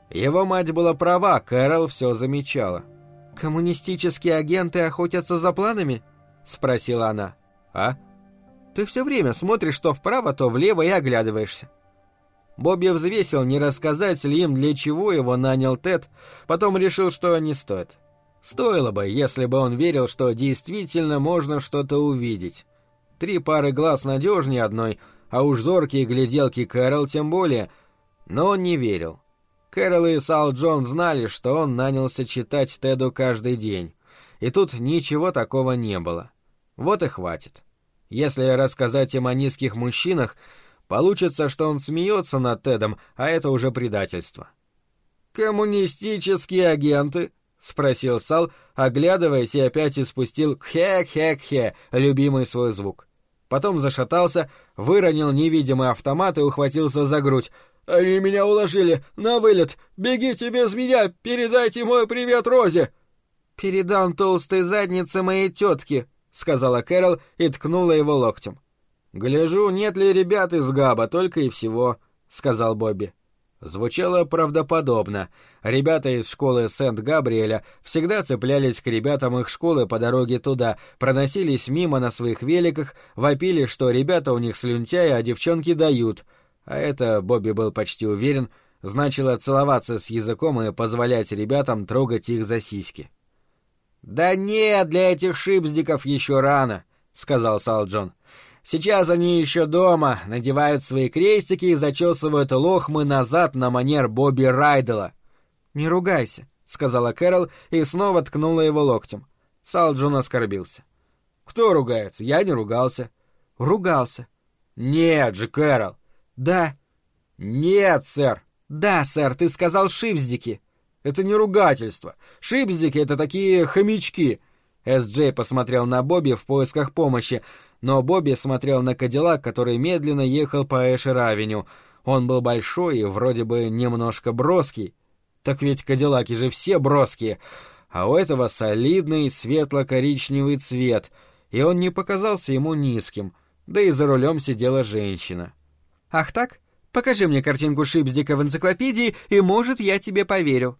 Его мать была права, Кэрол все замечала. «Коммунистические агенты охотятся за планами?» — спросила она. «А? Ты все время смотришь то вправо, то влево и оглядываешься». Бобби взвесил, не рассказать ли им, для чего его нанял Тед, потом решил, что не стоит. Стоило бы, если бы он верил, что действительно можно что-то увидеть. 3 пары глаз надежнее одной, а уж зоркие гляделки Кэрол тем более. Но он не верил. Кэрол и Сал Джон знали, что он нанялся читать Теду каждый день. И тут ничего такого не было. Вот и хватит. Если рассказать им о низких мужчинах, получится, что он смеется над Тедом, а это уже предательство. «Коммунистические агенты?» — спросил Сал, оглядываясь, и опять испустил «кхе-кхе-кхе», любимый свой звук. Потом зашатался, выронил невидимый автомат и ухватился за грудь. «Они меня уложили! На вылет! Бегите без меня! Передайте мой привет Розе!» «Передам толстой заднице моей тетки», — сказала Кэрол и ткнула его локтем. «Гляжу, нет ли ребят из Габа, только и всего», — сказал Бобби. Звучало правдоподобно. Ребята из школы Сент-Габриэля всегда цеплялись к ребятам их школы по дороге туда, проносились мимо на своих великах, вопили, что ребята у них слюнтяи, а девчонки дают. А это, Бобби был почти уверен, значило целоваться с языком и позволять ребятам трогать их за сиськи. «Да нет, для этих шипздиков еще рано», — сказал Сал Джон. «Сейчас они еще дома, надевают свои крестики и зачесывают лохмы назад на манер Бобби Райдела». «Не ругайся», — сказала Кэрол и снова ткнула его локтем. Сал Джон оскорбился. «Кто ругается? Я не ругался». «Ругался». «Нет же, Кэрол». «Да». «Нет, сэр». «Да, сэр, ты сказал шипздики». «Это не ругательство. Шипздики — это такие хомячки». Эс-Джей посмотрел на Бобби в поисках помощи, но Бобби смотрел на Кадиллак, который медленно ехал по Эшер-авеню. Он был большой и вроде бы немножко броский. Так ведь Кадиллаки же все броские. А у этого солидный светло-коричневый цвет, и он не показался ему низким, да и за рулем сидела женщина. «Ах так? Покажи мне картинку шипздика в энциклопедии, и, может, я тебе поверю».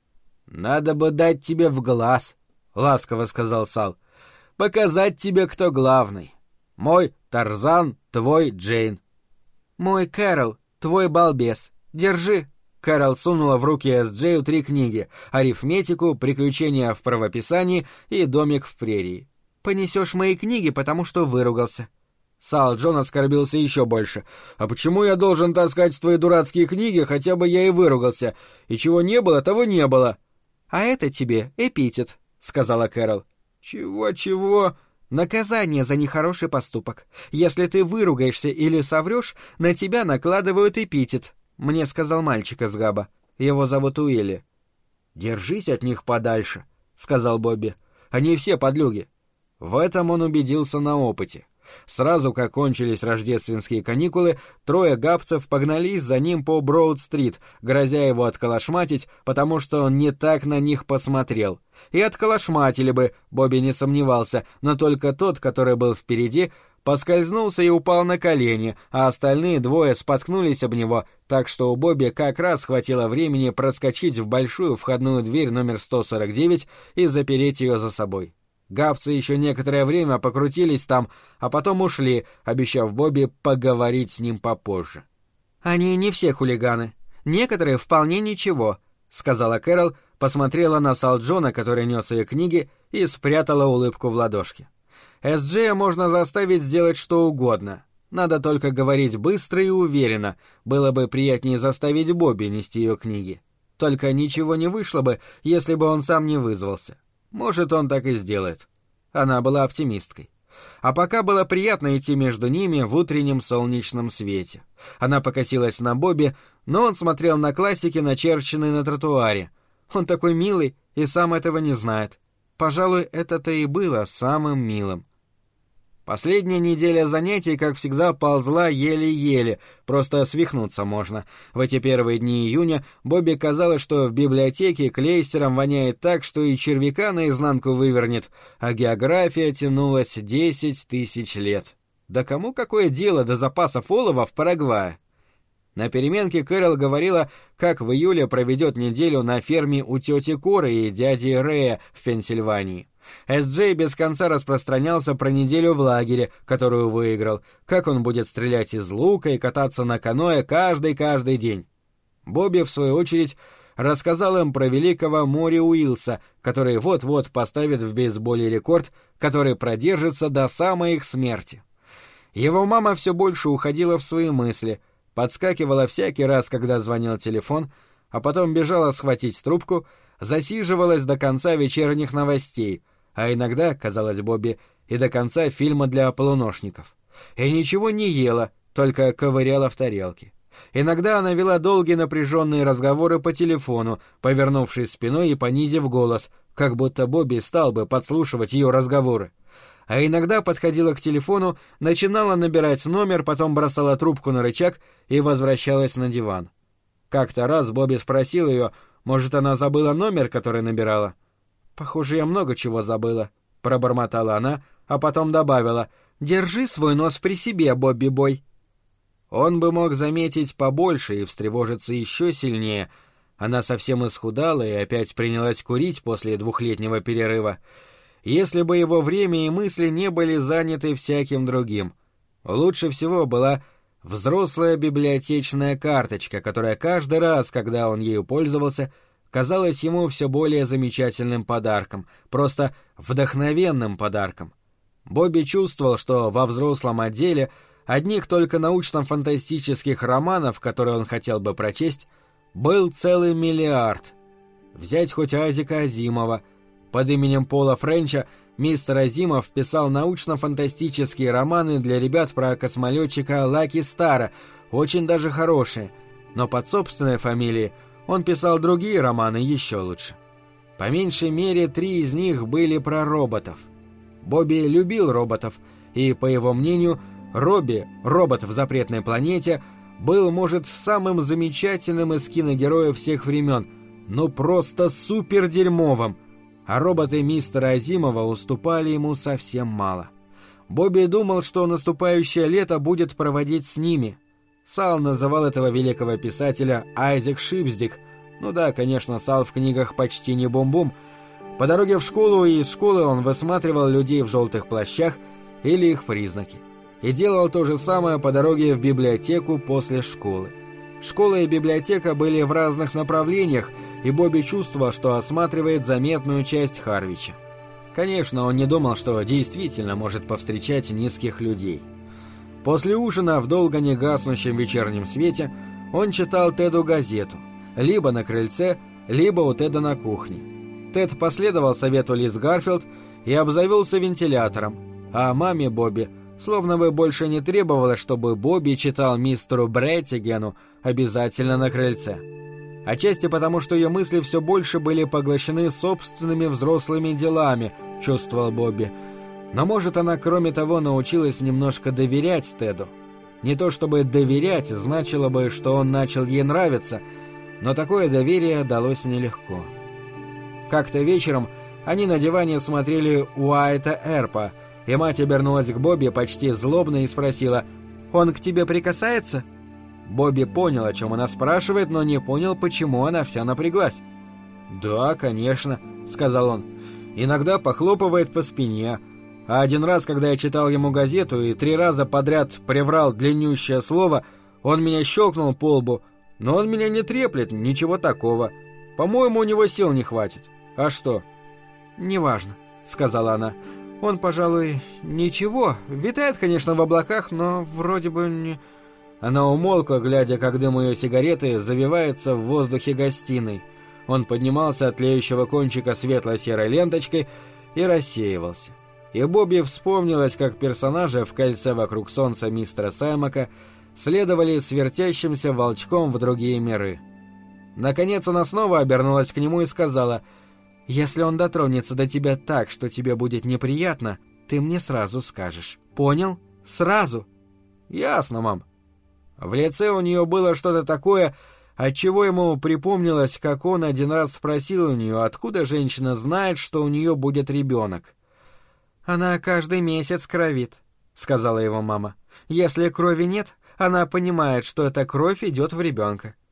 «Надо бы дать тебе в глаз», — ласково сказал Сал. «Показать тебе, кто главный. Мой Тарзан, твой Джейн». «Мой Кэрол, твой балбес. Держи». Кэрол сунула в руки Эс-Джею 3 книги: «Арифметику», «Приключения в правописании» и «Домик в прерии». «Понесешь мои книги, потому что выругался». Сал Джон оскорбился еще больше. «А почему я должен таскать твои дурацкие книги, хотя бы я и выругался? И чего не было, того не было». «А это тебе эпитет», — сказала Кэрол. «Чего-чего?» «Наказание за нехороший поступок. Если ты выругаешься или соврешь, на тебя накладывают эпитет», — мне сказал мальчик из Габа. Его зовут Уилли. «Держись от них подальше», — сказал Бобби. «Они все подлюги». В этом он убедился на опыте. Сразу как кончились рождественские каникулы, 3 габцев погнались за ним по Броуд-стрит, грозя его отколошматить, потому что он не так на них посмотрел. И отколошматили бы, Бобби не сомневался, но только тот, который был впереди, поскользнулся и упал на колени, а остальные 2 споткнулись об него, так что у Бобби как раз хватило времени проскочить в большую входную дверь номер 149 и запереть ее за собой. Гавцы еще некоторое время покрутились там, а потом ушли, обещав Бобби поговорить с ним попозже. «Они не все хулиганы. Некоторые вполне ничего», — сказала Кэрол, посмотрела на Сал Джона, который нес ее книги, и спрятала улыбку в ладошке. «Эс-Джея можно заставить сделать что угодно. Надо только говорить быстро и уверенно. Было бы приятнее заставить Бобби нести ее книги. Только ничего не вышло бы, если бы он сам не вызвался. Может, он так и сделает». Она была оптимисткой. А пока было приятно идти между ними в утреннем солнечном свете. Она покосилась на Бобби, но он смотрел на классики, начерченные на тротуаре. Он такой милый и сам этого не знает. Пожалуй, это-то и было самым милым. Последняя неделя занятий, как всегда, ползла еле-еле, просто свихнуться можно. В эти первые дни июня Бобби казалось, что в библиотеке клейстером воняет так, что и червяка наизнанку вывернет, а география тянулась 10 000 лет. Да кому какое дело до запасов олова в Парагвае? На переменке Кэрол говорила, как в июле проведет неделю на ферме у тети Коры и дяди Рэя в Пенсильвании. Эс-Джей без конца распространялся про неделю в лагере, которую выиграл, как он будет стрелять из лука и кататься на каноэ каждый день. Бобби, в свою очередь, рассказал им про великого Мори Уилса, который вот-вот поставит в бейсболе рекорд, который продержится до самой их смерти. Его мама все больше уходила в свои мысли, подскакивала всякий раз, когда звонил телефон, а потом бежала схватить трубку, засиживалась до конца вечерних новостей, а иногда, казалось Бобби, и до конца фильма для полуношников. И ничего не ела, только ковыряла в тарелке. Иногда она вела долгие напряженные разговоры по телефону, повернувшись спиной и понизив голос, как будто Бобби стал бы подслушивать ее разговоры. А иногда подходила к телефону, начинала набирать номер, потом бросала трубку на рычаг и возвращалась на диван. Как-то раз Бобби спросил ее, может, она забыла номер, который набирала. «Похоже, я много чего забыла», — пробормотала она, а потом добавила, «Держи свой нос при себе, Бобби-бой». Он бы мог заметить побольше и встревожиться еще сильнее. Она совсем исхудала и опять принялась курить после 2-летнего перерыва. Если бы его время и мысли не были заняты всяким другим. Лучше всего была взрослая библиотечная карточка, которая каждый раз, когда он ею пользовался, казалась ему все более замечательным подарком, просто вдохновенным подарком. Бобби чувствовал, что во взрослом отделе одних только научно-фантастических романов, которые он хотел бы прочесть, был целый миллиард. Взять хоть Азика Азимова. Под именем Пола Френча мистер Азимов писал научно-фантастические романы для ребят про космолетчика Лаки Стара, очень даже хорошие, но под собственной фамилией он писал другие романы еще лучше. По меньшей мере 3 из них были про роботов. Бобби любил роботов, и, по его мнению, Робби, робот в запретной планете, был, может, самым замечательным из киногероев всех времен, но просто супердерьмовым, а роботы мистера Азимова уступали ему совсем мало. Бобби думал, что наступающее лето будет проводить с ними. Сал называл этого великого писателя Айзек Шипсдик. Ну да, конечно, Сал в книгах почти не бум-бум. По дороге в школу и из школы он высматривал людей в желтых плащах или их признаки. И делал то же самое по дороге в библиотеку после школы. Школа и библиотека были в разных направлениях, и Бобби чувствовал, что осматривает заметную часть Харвича. Конечно, он не думал, что действительно может повстречать низких людей. После ужина в долго не гаснущем вечернем свете он читал Теду газету, либо на крыльце, либо у Теда на кухне. Тед последовал совету Лиз Гарфилд и обзавелся вентилятором, а маме Бобби словно бы больше не требовалось, чтобы Бобби читал мистеру Бреттигену обязательно на крыльце. Отчасти потому, что ее мысли все больше были поглощены собственными взрослыми делами, чувствовал Бобби. Но, может, она, кроме того, научилась немножко доверять Теду. Не то чтобы доверять значило бы, что он начал ей нравиться, но такое доверие далось нелегко. Как-то вечером они на диване смотрели Уайта Эрпа, и мать обернулась к Бобби почти злобно и спросила: «Он к тебе прикасается?» Бобби понял, о чем она спрашивает, но не понял, почему она вся напряглась. «Да, конечно», — сказал он. «Иногда похлопывает по спине. А один раз, когда я читал ему газету и 3 раза подряд приврал длиннющее слово, он меня щелкнул по лбу. Но он меня не треплет, ничего такого. По-моему, у него сил не хватит. А что?» «Неважно», — сказала она. «Он, пожалуй, ничего. Витает, конечно, в облаках, но вроде бы не...» Она умолкла, глядя, как дым ее сигареты завивается в воздухе гостиной. Он поднимался от тлеющего кончика светло-серой ленточкой и рассеивался. И Бобби вспомнилось, как персонажи в кольце вокруг солнца мистера Саймака следовали с вертящимся волчком в другие миры. Наконец она снова обернулась к нему и сказала: «Если он дотронется до тебя так, что тебе будет неприятно, ты мне сразу скажешь. Понял? Сразу!» «Ясно, мам». В лице у нее было что-то такое, отчего ему припомнилось, как он один раз спросил у нее, откуда женщина знает, что у нее будет ребенок. «Она каждый месяц кровит», — сказала его мама. «Если крови нет, она понимает, что эта кровь идет в ребенка.